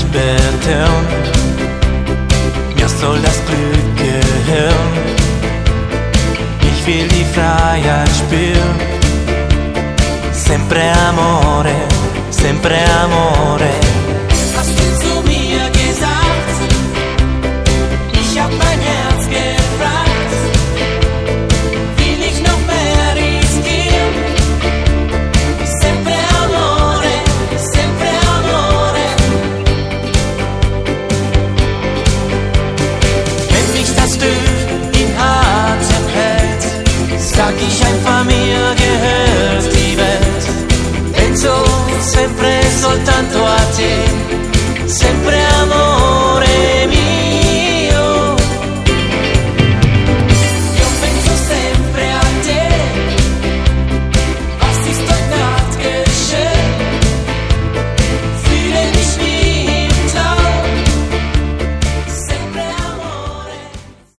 betteln, mir soll das Glück gehören. Ich will die Freiheit spüren. Sempre amore, sempre amore.